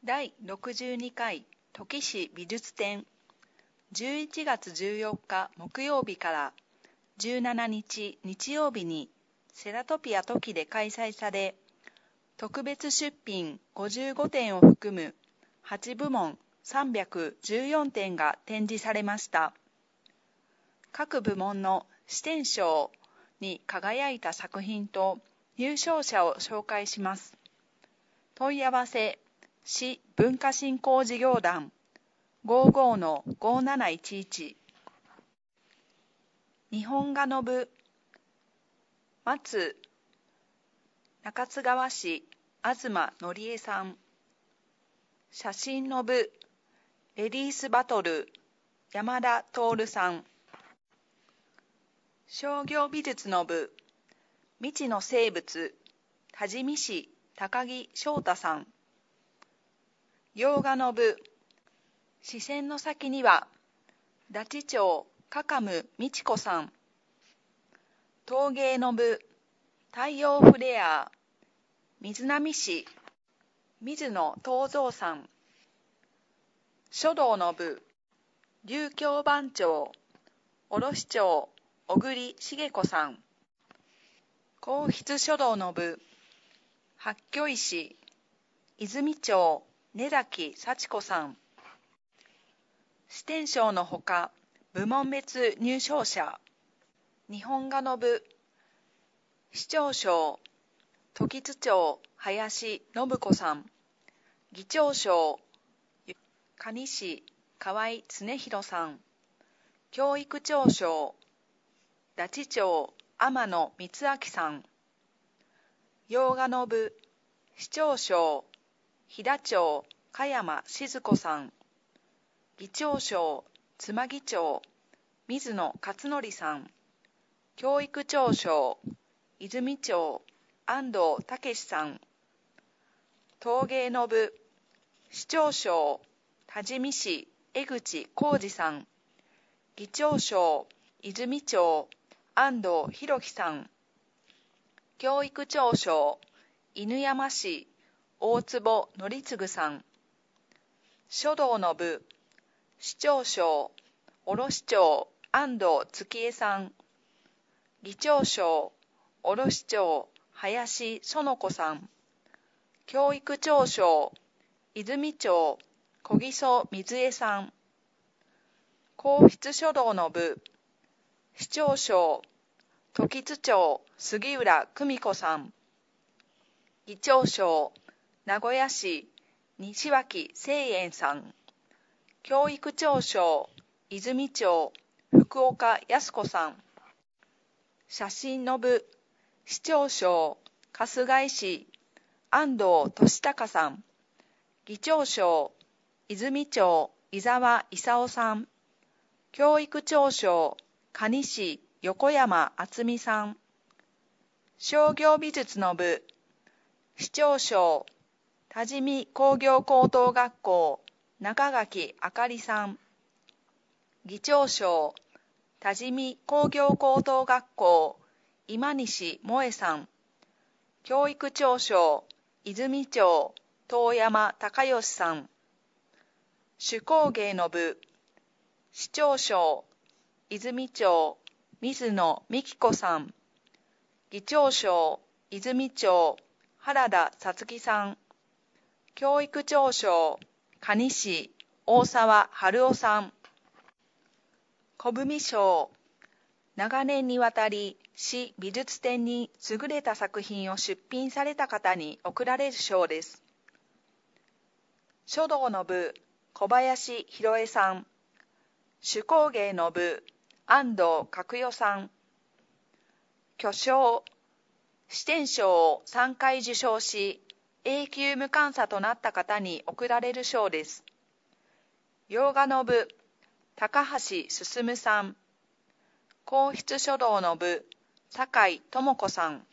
第62回土岐市美術展11月14日木曜日から17日日曜日にセラトピア土岐で開催され、特別出品55点を含む8部門314点が展示されました。各部門の視点賞に輝いた作品と入賞者を紹介します。問い合わせ市文化振興事業団 55-5711 日本画の部松中津川市東のりえさん、写真の部レディースバトル山田徹さん、商業美術の部未知の生物多治見市高木翔太さん、洋画の部視線の先にはダチ町加賀美智子さん、陶芸の部太陽フレア水波市水野東蔵さん、書道の部琉球番町卸町小栗茂子さん、皇室書道の部八居石泉町根崎幸子さん、視点賞のほか部門別入賞者日本画の部市長賞時津町林信子さん、議長賞蟹市河合恒弘さん、教育長賞ダチ町天野光明さん、洋画の部市長賞飛騨町加山静子さん、議長賞妻木町水野勝則さん、教育長賞泉町安藤武さん、陶芸の部市長賞多治見市江口浩二さん、議長賞泉町安藤博樹さん、教育長賞犬山市大坪則次さん、書道の部市長賞卸町安藤月恵さん、議長賞卸町林園子さん、教育長賞泉町小木曽水江さん、皇室書道の部市長賞時津町杉浦久美子さん、議長賞名古屋市西脇誠円さん、教育長賞泉町福岡康子さん、写真の部市長賞春日井市安藤俊孝さん、議長賞泉町伊沢勲さん、教育長賞蟹市横山敦美さん、商業美術の部市長賞多治見工業高等学校中垣あかりさん、議長賞多治見工業高等学校今西萌さん、教育長賞泉町遠山隆義さん、手工芸の部市長賞泉町水野美紀子さん、議長賞泉町原田さつきさん、教育長賞蟹市大沢春夫さん、小文賞長年にわたり市美術展に優れた作品を出品された方に贈られる賞です。書道の部小林博恵さん、手工芸の部安藤角代さん、巨匠視点賞を3回受賞し永久無鑑査となった方に贈られる賞です。洋画の部高橋進さん、皇室書道の部酒井智子さん、